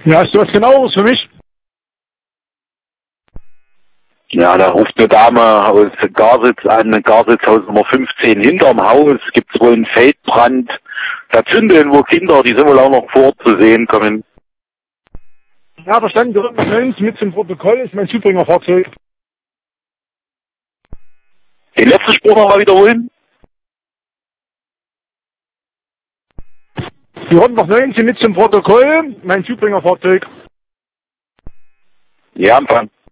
Ja, hast du was genaueres für mich? Ja, da ruft eine Dame aus Garsitz an, Garsitzhaus Nummer 15 hinterm Haus, gibt's wohl einen Feldbrand. Da zünden irgendwo Kinder, die sind wohl auch noch vor Ort zu sehen kommen. Ja, verstanden, der Rhythmus 19 mit zum Protokoll ist mein Zubringerfahrzeug. Den letzten Spruch noch mal wiederholen? Die Rhythmus 19 mit zum Protokoll, mein Zubringerfahrzeug. Ja, Empfang.